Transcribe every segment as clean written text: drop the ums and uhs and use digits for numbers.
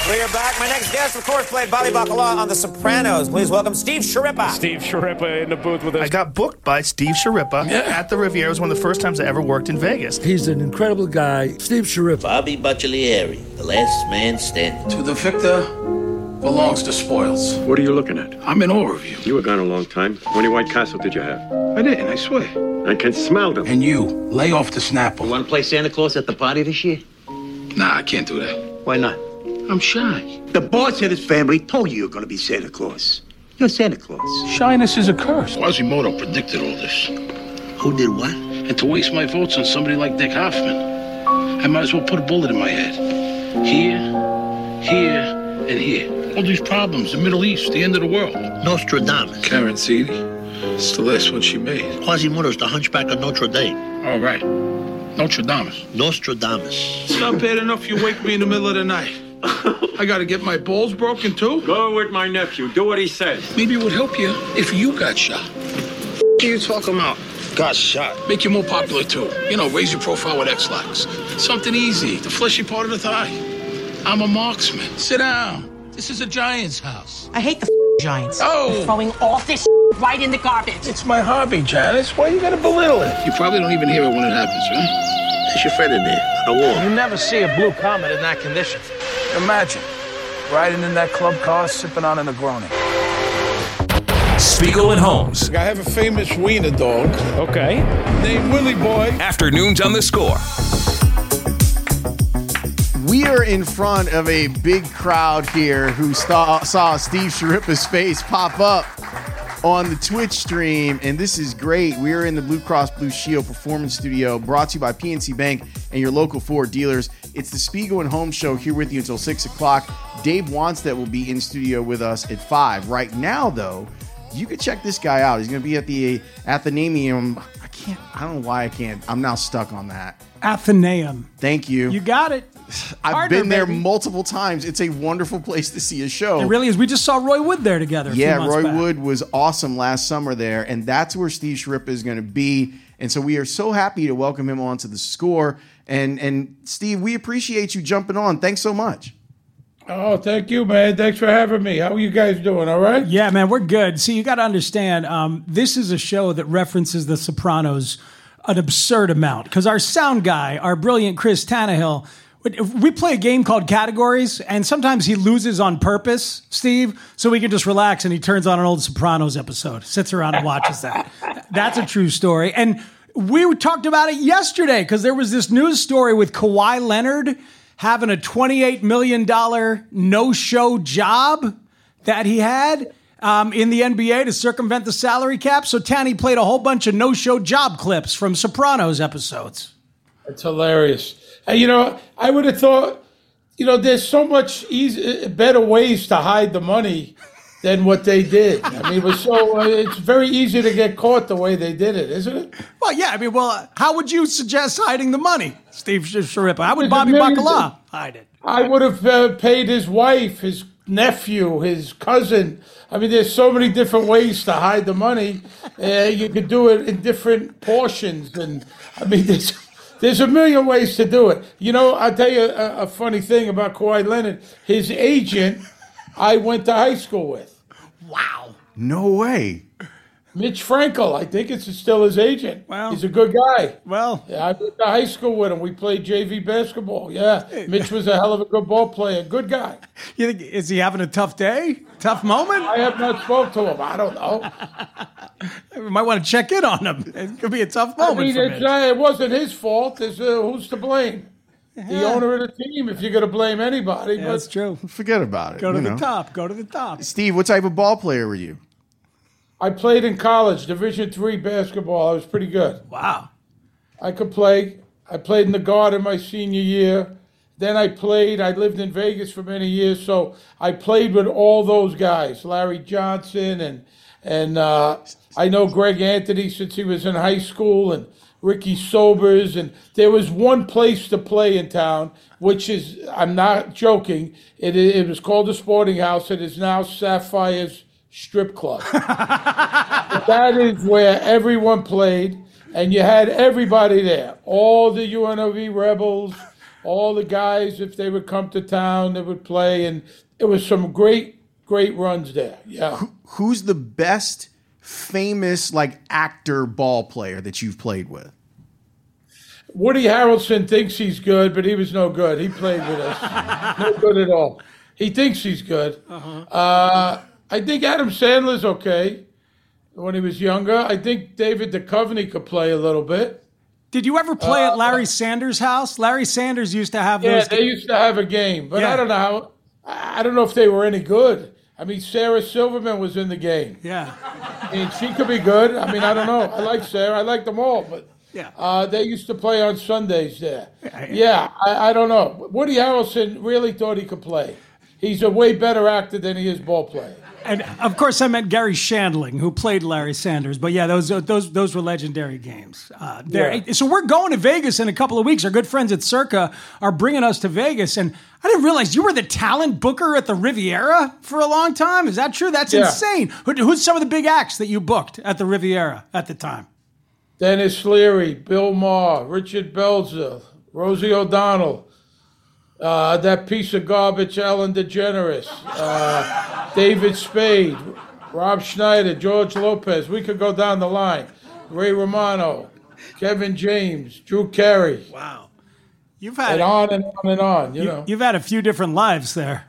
We are back. My next guest, of course, played Bobby Bacala on The Sopranos. Please welcome Steve Schirripa. Steve Schirripa in the booth with us. I got booked by Steve Schirripa at the Riviera. It was one of the first times I ever worked in Vegas. He's an incredible guy. Steve Schirripa. Bobby Bacalieri, the last man standing. To the victor belongs the spoils. What are you looking at? I'm in awe of you. You were gone a long time. How many White Castle did you have? I didn't, I swear. I can smell them. And you, lay off the Snapple. You want to play Santa Claus at the party this year? Nah, I can't do that. Why not? I'm shy. The boss and his family told you were going to be Santa Claus. You're Santa Claus. Shyness is a curse. Quasimodo predicted all this. Who did what? And to waste my votes on somebody like Dick Hoffman, I might as well put a bullet in my head. Here, and here. All these problems, the Middle East, the end of the world. Nostradamus. Karen Seeley. It's the last one she made. Quasimodo's the Hunchback of Notre Dame. All right. Nostradamus. Nostradamus. It's not bad enough you wake me in the middle of the night. I gotta get my balls broken too? Go with my nephew. Do what he says. Maybe it would help you if you got shot. What are you talking about? Got shot. Make you more popular too. You know, raise your profile with X-Lax. Something easy, the fleshy part of the thigh. I'm a marksman. Sit down. This is a Giants house. I hate the Giants. Oh! They're throwing all this right in the garbage. It's my hobby, Janice. Why you gotta belittle it? You probably don't even hear it when it happens, huh? There's your friend in there, on the wall. You never see a blue Comet in that condition. Imagine riding in that club car, sipping on a Negroni. Spiegel and Holmes. I have a famous wiener dog. Okay. Named Willie Boy. Afternoons on the Score. We are in front of a big crowd here who saw Steve Schirripa's face pop up on the Twitch stream, and this is great. We are in the Blue Cross Blue Shield Performance Studio, brought to you by PNC Bank and your local Ford dealers. It's the Spiegel and Holmes Show, here with you until 6 o'clock. Dave Wanstead will be in studio with us at 5. Right now, though, you can check this guy out. He's going to be at the Athenaeum. I don't know why I can't. I'm now stuck on that. Athenaeum. Thank you. You got it. I've been there multiple times. It's a wonderful place to see a show. It really is. We just saw Roy Wood there together. Yeah, Roy Wood was awesome last summer there, and that's where Steve Schirripa is going to be. And so we are so happy to welcome him onto the Score. And Steve, we appreciate you jumping on. Thanks so much. Oh, thank you, man. Thanks for having me. How are you guys doing? All right? Yeah, man, we're good. See, you got to understand, this is a show that references The Sopranos an absurd amount because our sound guy, our brilliant Chris Tannehill, we play a game called Categories, and sometimes he loses on purpose, Steve, so we can just relax, and he turns on an old Sopranos episode, sits around and watches that. That's a true story. And we talked about it yesterday because there was this news story with Kawhi Leonard having a $28 million no-show job that he had in the NBA to circumvent the salary cap. So Tanny played a whole bunch of no-show job clips from Sopranos episodes. It's hilarious. And, I would have thought, there's so much better ways to hide the money than what they did. I mean, it's very easy to get caught the way they did it, isn't it? Well, yeah. How would you suggest hiding the money, Steve Schirripa? How would Bobby Bacala hide it? I would have paid his wife, his nephew, his cousin. I mean, there's so many different ways to hide the money. You could do it in different portions. And, there's a million ways to do it. I'll tell you a funny thing about Kawhi Leonard. His agent, I went to high school with. Wow. No way. Mitch Frankel, I think it's still his agent. Well, he's a good guy. Well, yeah, I went to high school with him. We played JV basketball. Yeah, Mitch was a hell of a good ball player. Good guy. You think, is he having a tough day? Tough moment? I have not spoke to him. I don't know. We might want to check in on him. It could be a tough moment for Mitch. It wasn't his fault. Who's to blame? The owner of the team, if you're going to blame anybody. Yeah, that's true. Forget about it. Go to the top. Go to the top. Steve, what type of ball player were you? I played in college, Division III basketball. I was pretty good. Wow. I could play. I played in the Garden my senior year. Then I lived in Vegas for many years, so I played with all those guys, Larry Johnson, and I know Greg Anthony since he was in high school, and Ricky Sobers, and there was one place to play in town, which is, I'm not joking, it was called the Sporting House. It is now Sapphire's Strip Club. That is where everyone played, and you had everybody there. All the UNLV Rebels, all the guys, if they would come to town, they would play, and it was some great runs there. Yeah. Who's the best famous actor ball player that you've played with? Woody Harrelson thinks he's good, but he was no good. He played with us. No good at all. He thinks he's good. I think Adam Sandler's okay when he was younger. I think David Duchovny could play a little bit. Did you ever play at Larry Sanders' house? Larry Sanders used to have those. Yeah, they used to have a game, but I don't know I don't know if they were any good. I mean, Sarah Silverman was in the game. Yeah. I mean, she could be good. I mean, I don't know. I like Sarah. I like them all, but they used to play on Sundays there. Yeah, I don't know. Woody Harrelson really thought he could play. He's a way better actor than he is ball player. And of course, I meant Gary Shandling, who played Larry Sanders. But yeah, those were legendary games. So we're going to Vegas in a couple of weeks. Our good friends at Circa are bringing us to Vegas, and I didn't realize you were the talent booker at the Riviera for a long time. Is that true? That's insane. Who's some of the big acts that you booked at the Riviera at the time? Dennis Leary, Bill Maher, Richard Belzer, Rosie O'Donnell. That piece of garbage, Ellen DeGeneres, David Spade, Rob Schneider, George Lopez. We could go down the line. Ray Romano, Kevin James, Drew Carey. Wow. You've had on and on and on, you know. You've had a few different lives there.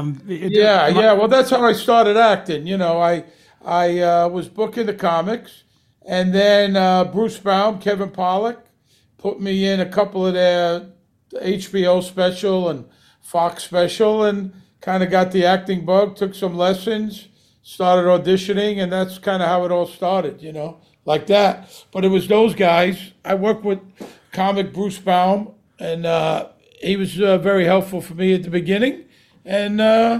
Well, that's how I started acting. You know, I was booking the comics, and then Bruce Baum, Kevin Pollak put me in a couple of their HBO special and Fox special, and kind of got the acting bug, took some lessons, started auditioning, and that's kind of how it all started, you know, like that. But it was those guys. I worked with comic Bruce Baum, and he was very helpful for me at the beginning. And,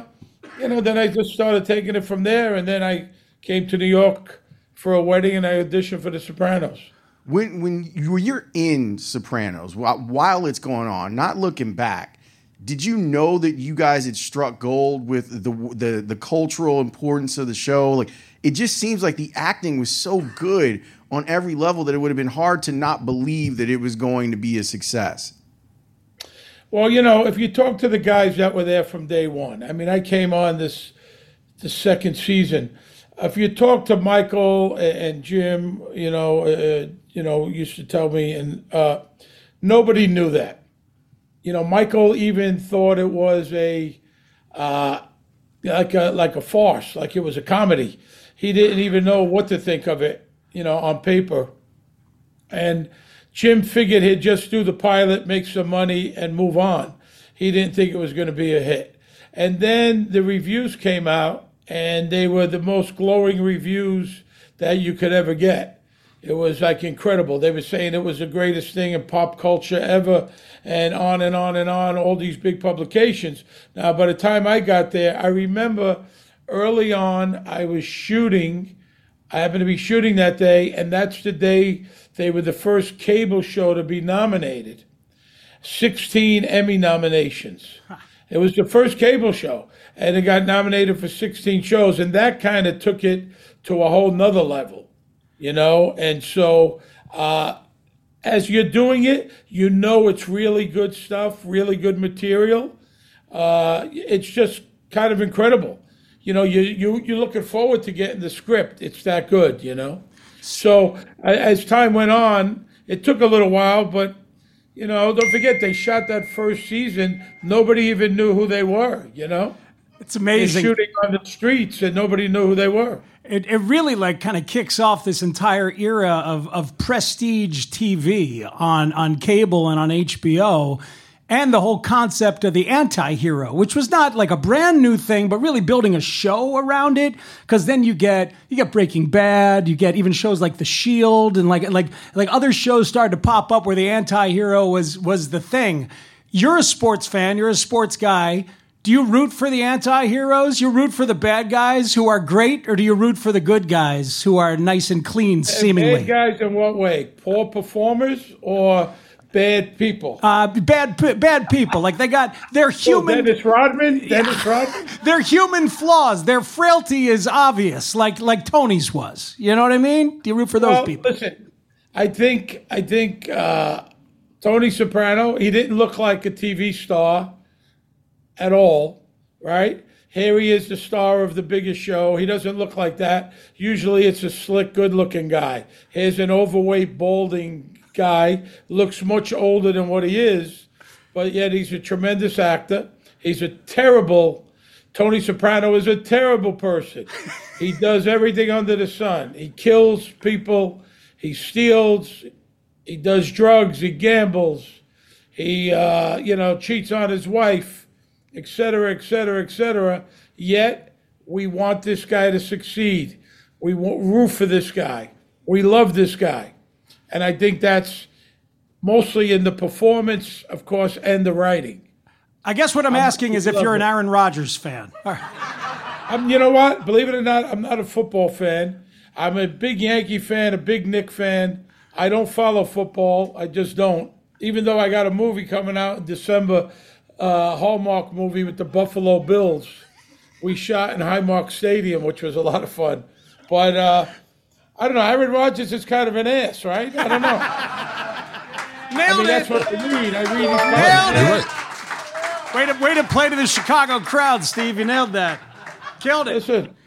then I just started taking it from there, and then I came to New York for a wedding, and I auditioned for The Sopranos. When you're in Sopranos, while it's going on, not looking back, did you know that you guys had struck gold with the cultural importance of the show? Like, it just seems like the acting was so good on every level that it would have been hard to not believe that it was going to be a success. Well, you know, if you talk to the guys that were there from day one, I mean, I came on the second season. If you talk to Michael and Jim, used to tell me, and nobody knew that. You know, Michael even thought it was like a farce, like it was a comedy. He didn't even know what to think of it, on paper. And Jim figured he'd just do the pilot, make some money, and move on. He didn't think it was going to be a hit. And then the reviews came out, and they were the most glowing reviews that you could ever get. It was like incredible. They were saying it was the greatest thing in pop culture ever, and on and on and on, all these big publications. Now, by the time I got there, I remember early on I was shooting. I happened to be shooting that day, and that's the day they were the first cable show to be nominated. 16 Emmy nominations. It was the first cable show, and it got nominated for 16 shows, and that kind of took it to a whole nother level, And so as you're doing it, it's really good stuff, really good material. It's just kind of incredible. You're looking forward to getting the script. It's that good, So as time went on, it took a little while, but don't forget, they shot that first season. Nobody even knew who they were, It's amazing. They're shooting on the streets, and nobody knew who they were. It really kind of kicks off this entire era of prestige TV on cable and on HBO, and the whole concept of the anti-hero, which was not like a brand new thing, but really building a show around it. Because then you get Breaking Bad, you get even shows like The Shield, and like other shows started to pop up where the anti-hero was the thing. You're a sports fan, you're a sports guy. Do you root for the anti-heroes? You root for the bad guys who are great, or do you root for the good guys who are nice and clean, seemingly? Bad guys in what way? Poor performers or bad people? Bad people. Like they're human. Dennis Rodman? They're human flaws. Their frailty is obvious, like Tony's was. You know what I mean? Do you root for those people? Listen, I think Tony Soprano, he didn't look like a TV star at all, right? Here he is, the star of the biggest show. He doesn't look like that. Usually it's a slick, good-looking guy. Here's an overweight, balding guy, looks much older than what he is, but yet he's a tremendous actor. He's a terrible, Tony Soprano is a terrible person. He does everything under the sun. He kills people, he steals, he does drugs, he gambles, he, cheats on his wife, et cetera, et cetera, et cetera. Yet, we want this guy to succeed. We root for this guy. We love this guy. And I think that's mostly in the performance, of course, and the writing. I guess what I'm asking is if you're an Aaron Rodgers fan. You know what? Believe it or not, I'm not a football fan. I'm a big Yankee fan, a big Knick fan. I don't follow football. I just don't. Even though I got a movie coming out in December, Hallmark movie with the Buffalo Bills. We shot in Highmark Stadium, which was a lot of fun. But I don't know. Aaron Rodgers is kind of an ass, right? I don't know. Nailed it. That's what I read. Nailed it. Way to play to the Chicago crowd, Steve. You nailed that. Killed it. Listen.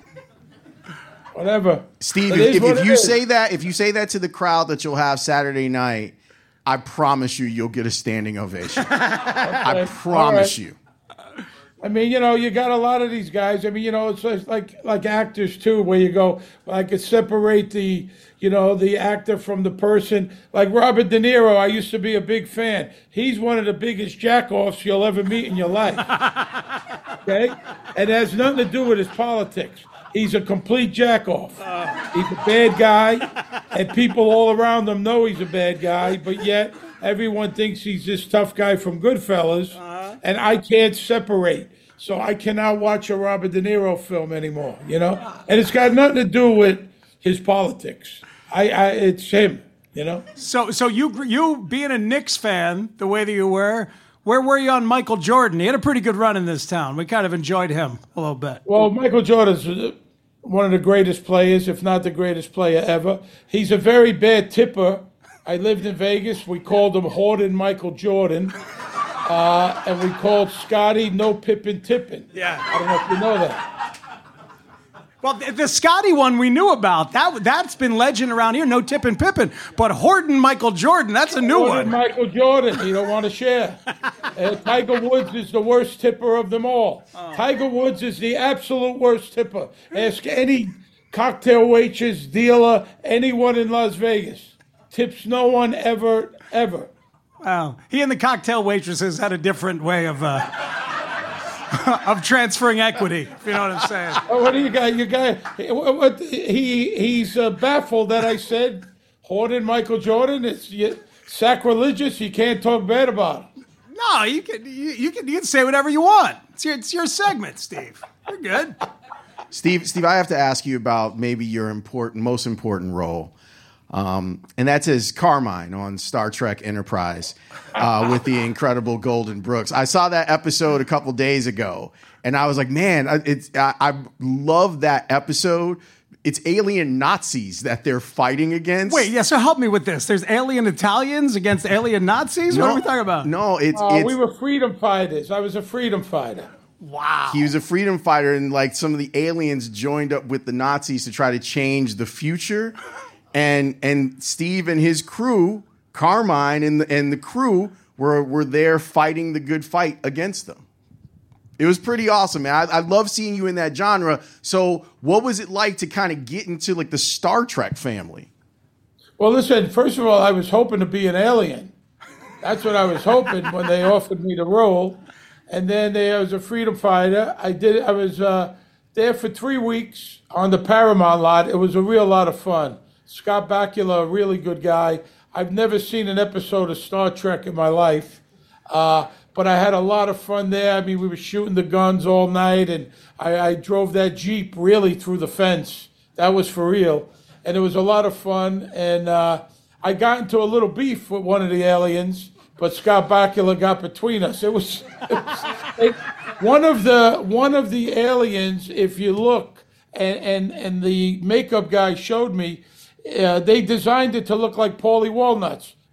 Whatever. Steve, if you say that to the crowd that you'll have Saturday night, I promise you'll get a standing ovation. Okay. I promise you. I mean, you got a lot of these guys. I mean, it's like actors too, where you go, I could separate the actor from the person. Like Robert De Niro, I used to be a big fan. He's one of the biggest jack-offs you'll ever meet in your life. Okay? And it has nothing to do with his politics. He's a complete jack-off. He's a bad guy, and people all around him know he's a bad guy, but yet everyone thinks he's this tough guy from Goodfellas, and I can't separate. So I cannot watch a Robert De Niro film anymore, And it's got nothing to do with his politics. It's him, So you being a Knicks fan, the way that you were, where were you on Michael Jordan? He had a pretty good run in this town. We kind of enjoyed him a little bit. Well, Michael Jordan's one of the greatest players, if not the greatest player ever. He's a very bad tipper. I lived in Vegas. We called him Hoarding Michael Jordan. And we called Scotty No Pippin Tippin. Yeah. I don't know if you know that. Well, the Scotty one we knew about. That's been legend around here, no Tippin Pippin. But Hoarding Michael Jordan, that's a new one. Michael Jordan, you don't want to share. Tiger Woods is the worst tipper of them all. Tiger Woods is the absolute worst tipper. Ask any cocktail waitress, dealer, anyone in Las Vegas. Tips no one ever, ever. Wow. He and the cocktail waitresses had a different way of transferring equity, if you know what I'm saying. What do you got? He's baffled that I said Hoarding Michael Jordan. It's sacrilegious. You can't talk bad about him. No, you can say whatever you want. It's your segment, Steve. You're good. Steve, I have to ask you about maybe your most important role. And that's as Carmine on Star Trek Enterprise with the incredible Golden Brooks. I saw that episode a couple days ago, and I was like, man, I love that episode. It's alien Nazis that they're fighting against. Wait, yeah, so help me with this. There's alien Italians against alien Nazis? What are we talking about? No, we were freedom fighters. I was a freedom fighter. Wow. He was a freedom fighter, and like some of the aliens joined up with the Nazis to try to change the future. And Steve and his crew, Carmine and the crew, were there fighting the good fight against them. It was pretty awesome, man. I love seeing you in that genre. So what was it like to kind of get into like the Star Trek family? Well, listen, first of all, I was hoping to be an alien. That's what I was hoping when they offered me the role. And then I was a freedom fighter. I was there for 3 weeks on the Paramount lot. It was a real lot of fun. Scott Bakula, a really good guy. I've never seen an episode of Star Trek in my life, but I had a lot of fun there. I mean, we were shooting the guns all night, and I drove that Jeep really through the fence. That was for real, and it was a lot of fun. And I got into a little beef with one of the aliens, but Scott Bakula got between us. It was one of the aliens. If you look, and the makeup guy showed me. They designed it to look like Paulie Walnuts.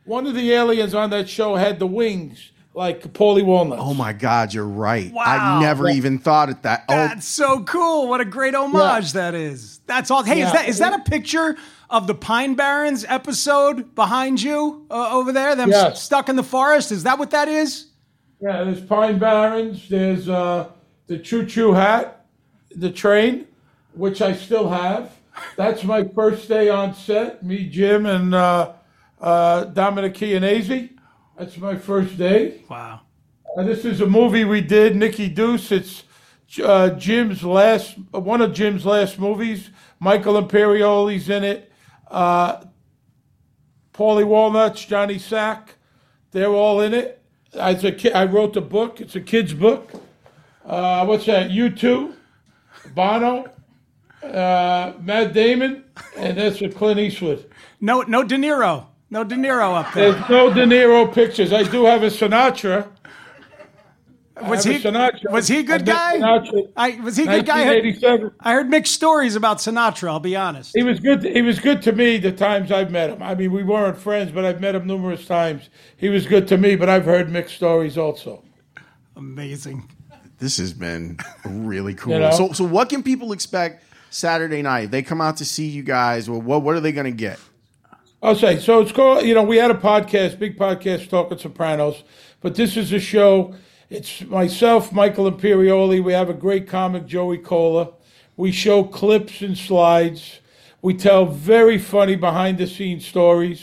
One of the aliens on that show had the wings like Paulie Walnuts. Oh my God, you're right. Wow. I never even thought of that. That's so cool. What a great homage that is. That's all. Hey, is that a picture of the Pine Barrens episode behind you over there? Them stuck in the forest? Is that what that is? Yeah, there's Pine Barrens. There's the Choo Choo Hat, the train, which I still have. That's my first day on set. Me, Jim, and Dominic Chianese. That's my first day. Wow. This is a movie we did, Nicky Deuce. It's one of Jim's last movies. Michael Imperioli's in it. Paulie Walnuts, Johnny Sack, they're all in it. As a kid, I wrote the book. It's a kid's book. What's that? U2, Bono, Matt Damon, and that's with Clint Eastwood. No De Niro. No De Niro up there. There's no De Niro pictures. I do have a Sinatra. Was he a good guy? Was he a good guy? 1987. I heard mixed stories about Sinatra, I'll be honest. He was good. He was good to me the times I've met him. I mean, we weren't friends, but I've met him numerous times. He was good to me, but I've heard mixed stories also. Amazing. This has been really cool. You know? So what can people expect Saturday night? If they come out to see you guys, well, what are they going to get? I'll say, so it's called, we had a podcast, big podcast, Talking Sopranos, but this is a show. It's myself, Michael Imperioli. We have a great comic, Joey Cola. We show clips and slides. We tell very funny behind-the-scenes stories.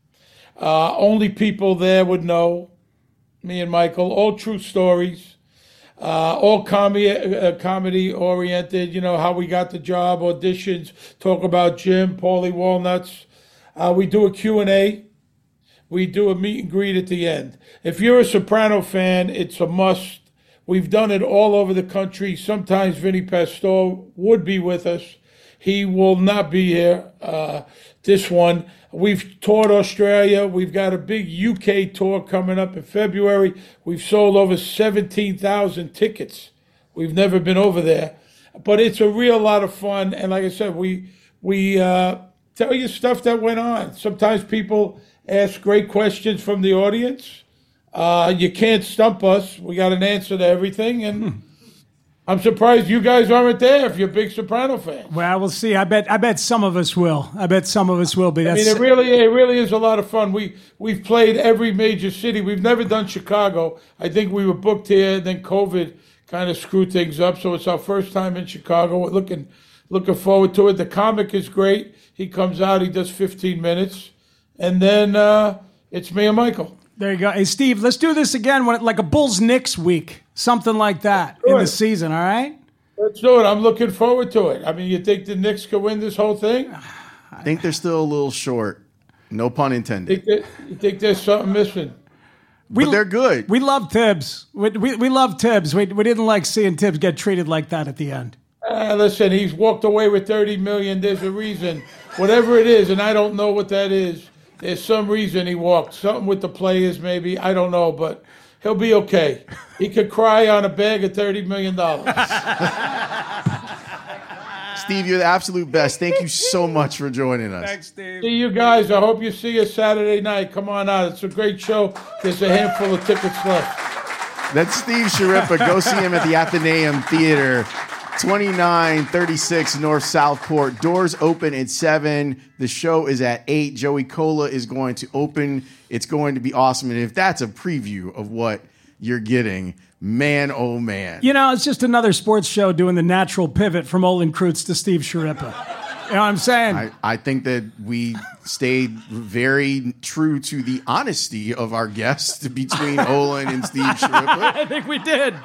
Only people there would know, me and Michael, all true stories. All comedy-oriented, how we got the job, auditions, talk about Jim, Paulie Walnuts. We do a Q&A. We do a meet and greet at the end. If you're a Soprano fan, it's a must. We've done it all over the country. Sometimes Vinny Pastore would be with us. He will not be here this one. We've toured Australia. We've got a big UK tour coming up in February. We've sold over 17,000 tickets. We've never been over there. But it's a real lot of fun. And like I said, we tell you stuff that went on. Sometimes people ask great questions from the audience. You can't stump us. We got an answer to everything. And I'm surprised you guys aren't there if you're big Soprano fans. Well, we'll see. I bet some of us will. I bet some of us will be. I mean, it really is a lot of fun. We've played every major city. We've never done Chicago. I think we were booked here, then COVID kind of screwed things up. So it's our first time in Chicago. We're looking forward to it. The comic is great. He comes out, he does 15 minutes, and then it's me and Michael. There you go. Hey, Steve, let's do this again, like a Bulls-Knicks week, something like that in the season, all right? Let's do it. I'm looking forward to it. I mean, you think the Knicks could win this whole thing? I think they're still a little short. No pun intended. You think there's something missing? But they're good. We love Tibbs. We love Tibbs. We didn't like seeing Tibbs get treated like that at the end. Listen, he's walked away with $30 million. There's a reason. Whatever it is, and I don't know what that is, there's some reason he walked. Something with the players, maybe. I don't know, but he'll be okay. He could cry on a bag of $30 million. Steve, you're the absolute best. Thank you so much for joining us. Thanks, Steve. See you guys. I hope you see us Saturday night. Come on out. It's a great show. There's a handful of tickets left. That's Steve Schirripa. Go see him at the Athenaeum Theater. 2936 North Southport. Doors open at 7. The show is at 8. Joey Cola is going to open. It's going to be awesome. And if that's a preview of what you're getting, man, oh man. It's just another sports show doing the natural pivot from Olin Kreutz to Steve Schirripa. You know what I'm saying? I think that we stayed very true to the honesty of our guests between Olin and Steve Schirripa. I think we did.